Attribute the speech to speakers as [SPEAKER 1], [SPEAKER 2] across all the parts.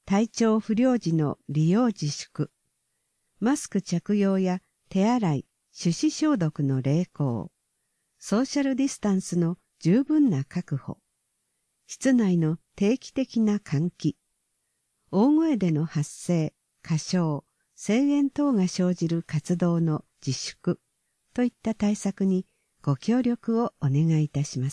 [SPEAKER 1] 体調不良時の利用自粛、マスク着用や手洗い、手指消毒の励行、ソーシャルディスタンスの十分な確保、室内の定期的な換気、大声での発声、歌唱、声援等が生じる活動の自粛といった対策にご協力をお願いいたします。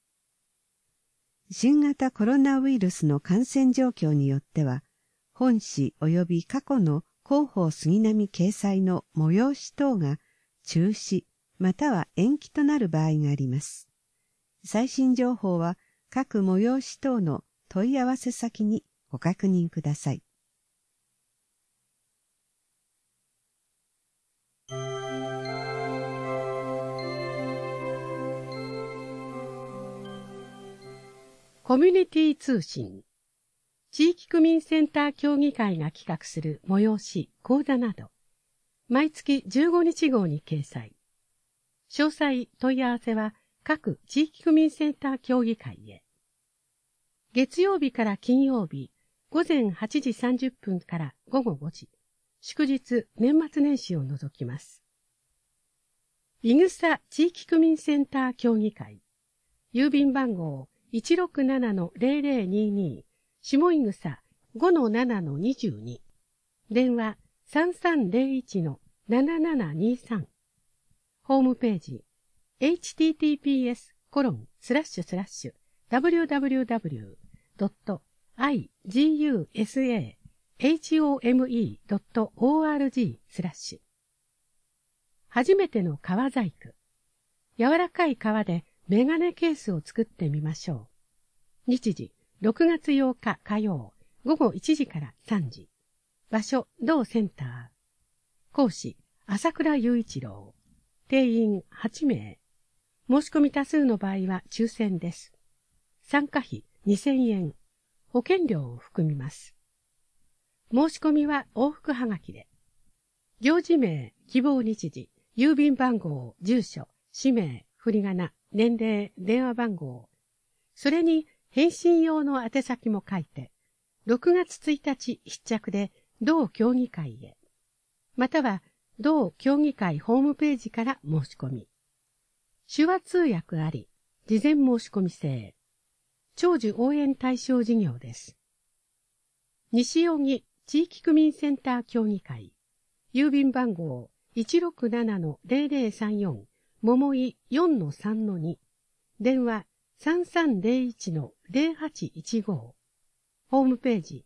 [SPEAKER 1] 新型コロナウイルスの感染状況によっては、本誌及び過去の広報杉並掲載の催し等が中止または延期となる場合があります。最新情報は各催し等の問い合わせ先にご確認ください。
[SPEAKER 2] コミュニティ通信、地域区民センター協議会が企画する催し、講座など、毎月15日号に掲載。詳細問い合わせは各地域区民センター協議会へ。月曜日から金曜日、午前8時30分から午後5時、祝日年末年始を除きます。いぐさ地域区民センター協議会、郵便番号 167-0022 下井草 5-7-22 電話 3301-7723 ホームページ https://www.igusahome.org/ 初めての革細工。柔らかい革でメガネケースを作ってみましょう。日時、6月8日火曜、午後1時から3時。場所、同センター。講師、朝倉雄一郎。定員8名。申し込み多数の場合は抽選です。参加費2000円。保険料を含みます。申し込みは往復はがきで。行事名、希望日時、郵便番号、住所、氏名、振り仮名、年齢、電話番号。それに返信用の宛先も書いて、6月1日必着で同協議会へ。または同協議会ホームページから申し込み。手話通訳あり、事前申し込み制。長寿応援対象事業です。西荻地域区民センター協議会。郵便番号 167-0034 桃井 4-3-2 電話 3301-0815 ホームページ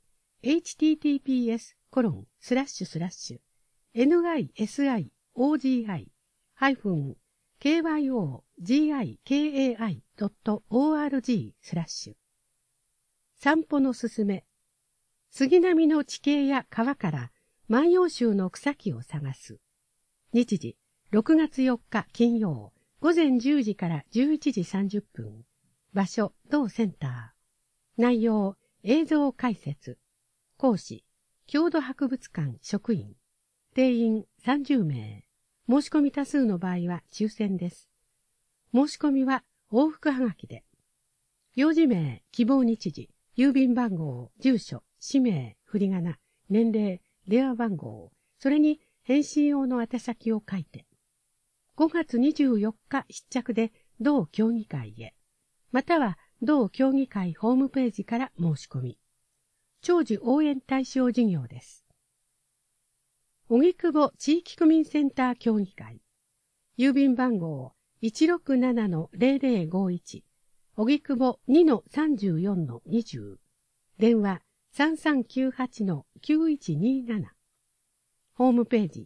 [SPEAKER 2] https://nisi-ogi-kyogikai.org/ 散歩のすすめ杉並の地形や川から万葉集の草木を探す。日時、6月4日金曜、午前10時から11時30分。場所、同センター。内容、映像解説。講師、郷土博物館職員。定員30名。申し込み多数の場合は抽選です。申し込みは往復はがきで。用事名、希望日時、郵便番号、住所、氏名、振り仮名、年齢、電話番号、それに返信用の宛先を書いて、5月24日必着で同協議会へ、または同協議会ホームページから申し込み。長寿応援対象事業です。荻窪地域区民センター協議会、郵便番号 167-0051 荻窪 2-34-20 電話 3398-9127 ホームページ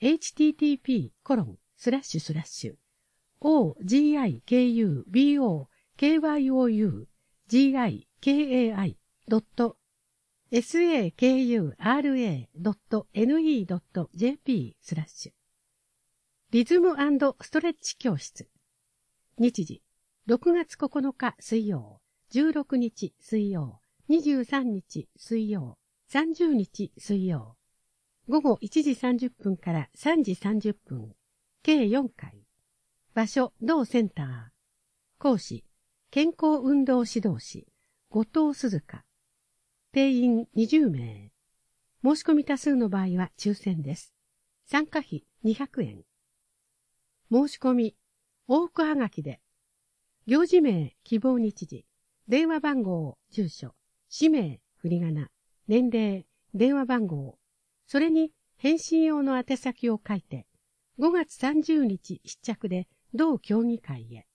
[SPEAKER 2] http://ogikubokyugikai.sakura.ne.jp/ リズム&ストレッチ教室。日時、6月9日水曜、16日水曜、23日水曜、30日水曜。午後1時30分から3時30分。計4回。場所、同センター。講師、健康運動指導士、後藤鈴香。 定員20名。申し込み多数の場合は抽選です。参加費200円。申し込み、往復はがきで、行事名、希望日時、電話番号、住所、氏名、振り仮名、年齢、電話番号、それに返信用の宛先を書いて、5月30日必着で同協議会へ。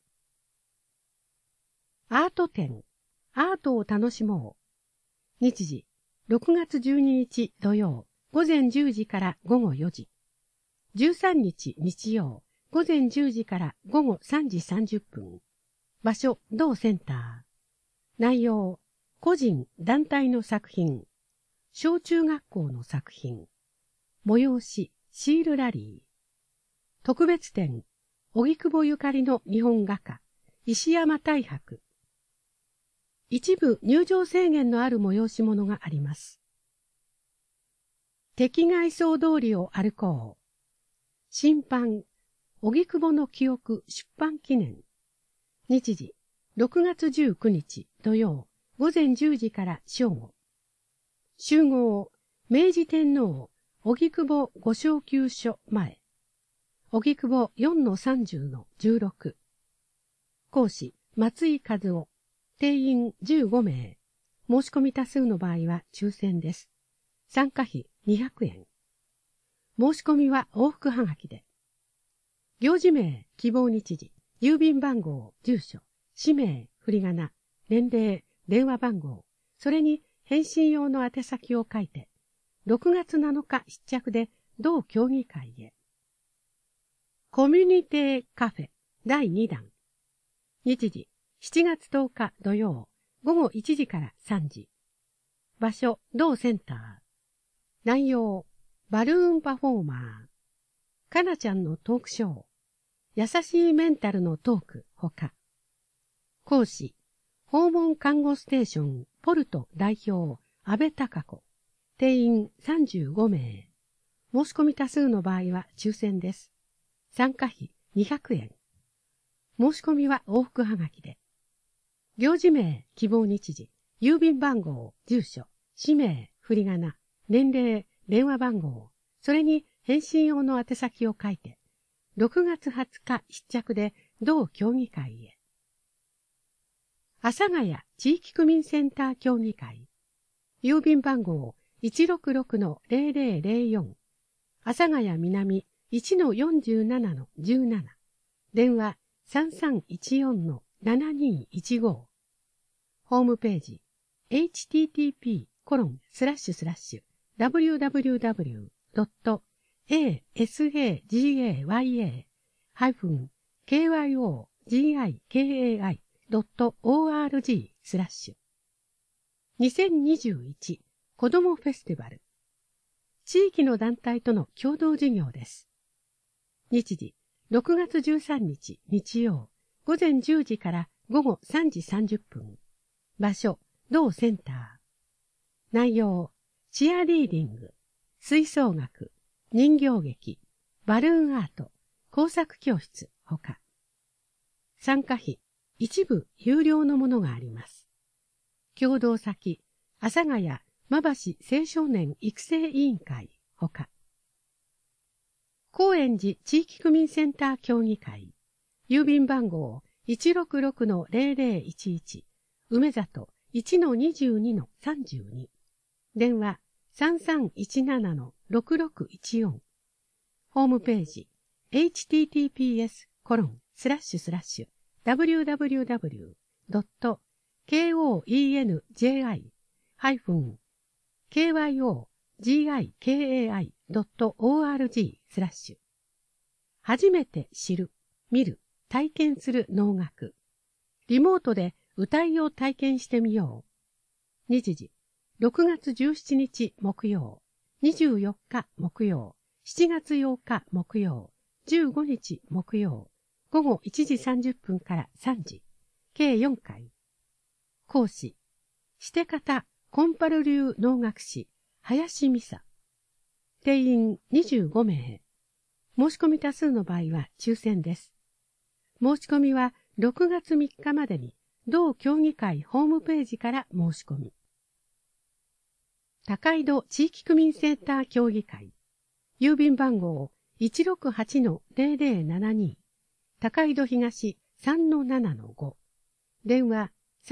[SPEAKER 2] アート展、アートを楽しもう。日時、6月12日土曜、午前10時から午後4時。13日日曜、午前10時から午後3時30分。場所、同センター。内容、個人、団体の作品。小中学校の作品。催し、シールラリー。特別展、荻窪ゆかりの日本画家、石山大博。一部入場制限のある催し物があります。敵外荘通りを歩こう。新版、荻窪の記憶出版記念。日時、6月19日土曜、午前10時から正午。集合、明治天皇、荻窪御昇給所前。荻窪 4-30-16。講師、松井和夫。定員15名。申し込み多数の場合は抽選です。参加費200円。申し込みは往復はがきで。行事名、希望日時、郵便番号、住所、氏名、振り仮名、年齢、電話番号、それに返信用の宛先を書いて、6月7日必着で同協議会へ。コミュニティカフェ第2弾。日時、7月10日土曜、午後1時から3時。場所、同センター。内容、バルーンパフォーマー。かなちゃんのトークショー。優しいメンタルのトーク、ほか。講師、訪問看護ステーション、ポルト代表、安倍貴子。定員35名。申し込み多数の場合は抽選です。参加費200円。申し込みは往復はがきで。行事名、希望日時、郵便番号、住所、氏名、振り仮名、年齢、電話番号、それに返信用の宛先を書いて、6月20日必着で同協議会へ。阿佐ヶ谷地域区民センター協議会。郵便番号 166-0004。阿佐ヶ谷南 1-47-17。電話 3314-7215。ホームページ http://www.asagayakai.org/。2021子どもフェスティバル。地域の団体との共同事業です。日時、6月13日日曜、午前10時から午後3時30分。場所、同センター。内容、チアリーディング、吹奏楽、人形劇、バルーンアート、工作教室、ほか。参加費、一部有料のものがあります。共同先、阿佐ヶ谷馬橋青少年育成委員会、ほか。高円寺地域区民センター協議会。郵便番号 166-0011。梅里 1-22-32。電話 3317-6614。ホームページ https://www.koenji-kyogikai.org/。初めて知る、見る、体験する能楽。リモートで歌いを体験してみよう。日時、6月17日木曜、24日木曜、7月8日木曜、15日木曜、午後1時30分から3時、計4回。講師、して方コンパル流能楽師、林美沙。定員25名。申し込み多数の場合は抽選です。申し込みは6月3日までに同協議会ホームページから申し込み。 高井戸地域区民センター協議会、郵便番号 168-0072、高井戸東 3-7-5、電話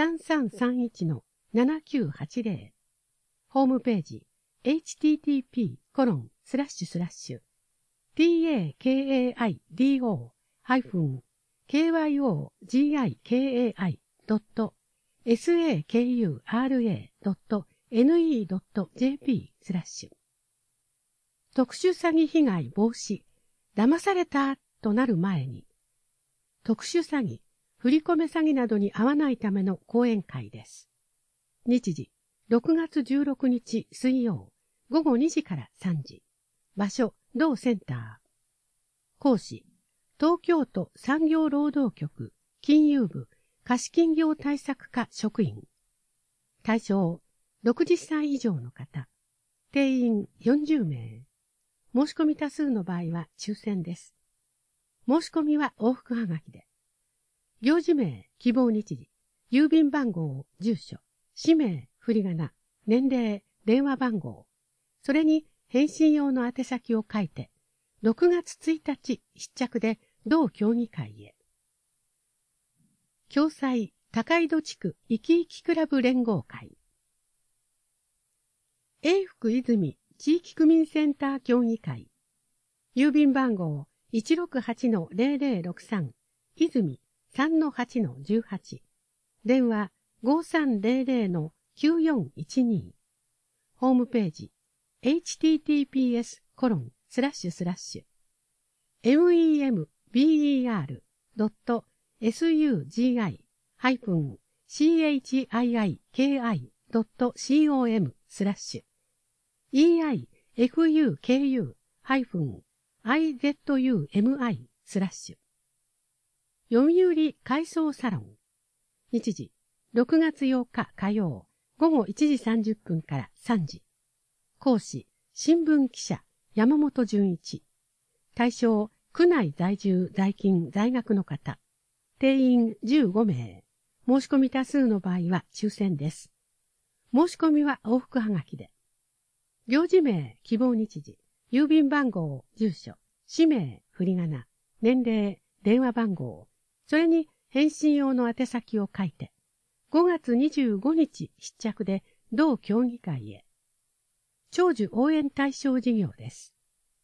[SPEAKER 2] 3331-7980、ホームページ http://takaido-sakura.ne.jp/ 特殊詐欺被害防止、騙されたとなる前に、特殊詐欺、振り込め詐欺などに遭わないための講演会です。日時、6月16日水曜、午後2時から3時。場所、同センター。講師、東京都産業労働局、金融部、貸金業対策課職員。対象、60歳以上の方。定員40名。申し込み多数の場合は抽選です。申し込みは往復はがきで。行事名、希望日時、郵便番号、住所、氏名、振り仮名、年齢、電話番号、それに返信用の宛先を書いて、6月1日必着で同協議会へ。共催、高井戸地区いきいきクラブ連合会。永福泉地域区民センター協議会。郵便番号 168-0063、泉 3-8-18。電話 5300-9412。ホームページ https://meibu.sugi-heifuku-izumi/。読売改装サロン。日時、6月8日火曜、午後1時30分から3時。講師、新聞記者、山本純一。対象、区内在住、在勤、在学の方。定員15名。申し込み多数の場合は抽選です。申し込みは往復はがきで。行事名、希望日時、郵便番号、住所、氏名、振り仮名、年齢、電話番号、それに返信用の宛先を書いて、5月25日必着で同協議会へ。長寿応援対象事業です。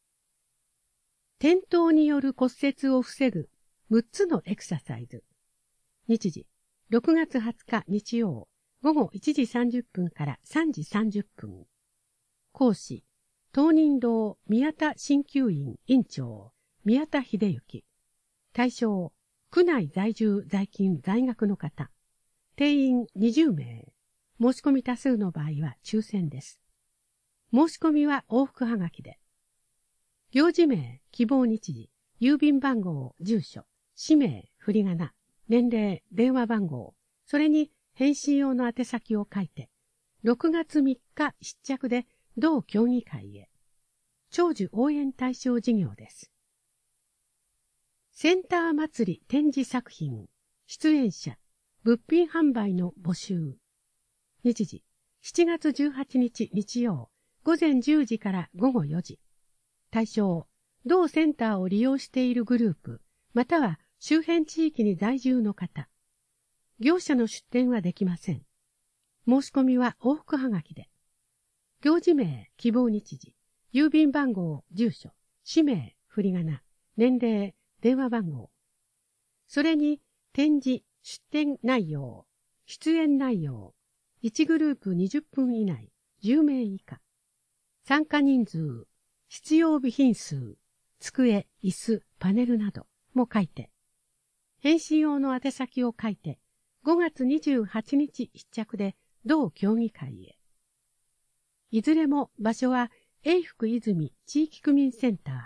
[SPEAKER 2] 転倒による骨折を防ぐ6つのエクササイズ。日時、6月20日日曜、午後1時30分から3時30分。講師、東仁堂宮田鍼灸院院長、宮田秀幸。対象、区内在住、在勤、在学の方。定員20名。申し込み多数の場合は抽選です。申し込みは往復はがきで。行事名、希望日時、郵便番号、住所、氏名、振り仮名、年齢、電話番号、それに返信用の宛先を書いて、6月3日必着で同協議会へ。長寿応援対象事業です。センター祭り展示作品、出演者、物品販売の募集。日時、7月18日日曜、午前10時から午後4時。対象、同センターを利用しているグループ、または周辺地域に在住の方。業者の出店はできません。申し込みは往復はがきで。行事名、希望日時、郵便番号、住所、氏名、振り仮名、年齢、電話番号。それに、展示、出展内容、出演内容、1グループ20分以内、10名以下。参加人数、必要備品数、机、椅子、パネルなども書いて、返信用の宛先を書いて、5月28日必着で同協議会へ。いずれも場所は永福泉地域区民センター。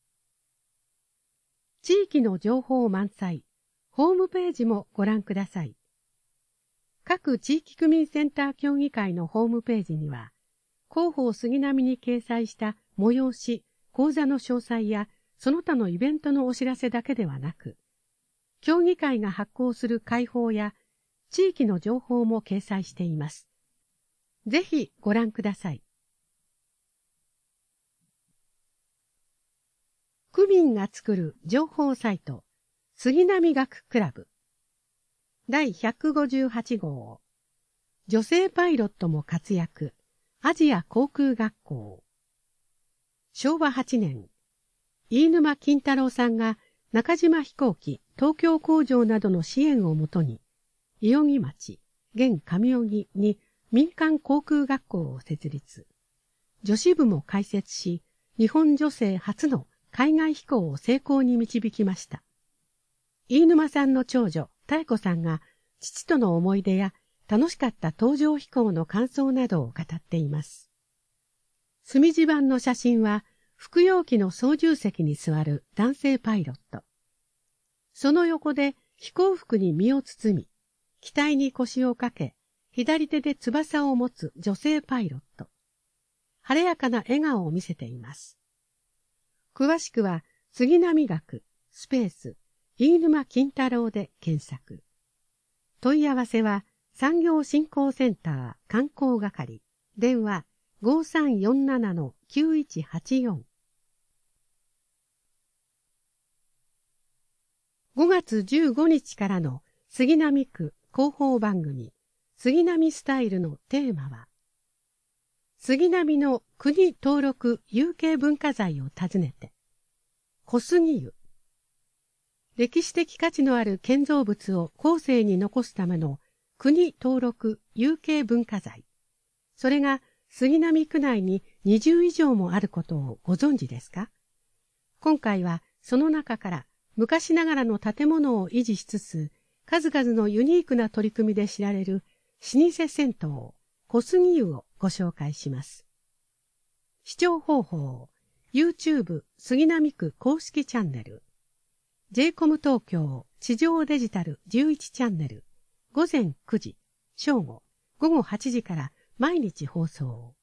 [SPEAKER 2] 地域の情報満載、ホームページもご覧ください。各地域区民センター協議会のホームページには、広報杉並に掲載した催し、講座の詳細やその他のイベントのお知らせだけではなく、協議会が発行する会報や地域の情報も掲載しています。ぜひご覧ください。 区民が作る情報サイト、杉並学クラブ。第158号。女性パイロットも活躍、アジア航空学校。昭和8年、飯沼金太郎さんが中島飛行機東京工場などの支援をもとに、伊予木町、現上尾木に民間航空学校を設立。女子部も開設し、日本女性初の海外飛行を成功に導きました。飯沼さんの長女、妙子さんが父との思い出や楽しかった搭乗飛行の感想などを語っています。隅地版の写真は、服用機の操縦席に座る男性パイロット。その横で飛行服に身を包み、機体に腰をかけ、左手で翼を持つ女性パイロット。晴れやかな笑顔を見せています。詳しくは、杉並学、スペース、飯沼金太郎で検索。問い合わせは、産業振興センター観光係、電話 5347-9184。5月15日からの杉並区広報番組、杉並スタイルのテーマは、杉並の国登録有形文化財を訪ねて、小杉湯。歴史的価値のある建造物を後世に残すための国登録有形文化財。それが杉並区内に20以上もあることをご存知ですか？今回はその中から昔ながらの建物を維持しつつ、数々のユニークな取り組みで知られる老舗銭湯、小杉湯をご紹介します。視聴方法、YouTube 杉並区公式チャンネル、JCOM 東京地上デジタル11チャンネル、午前9時、正午、午後8時から毎日放送。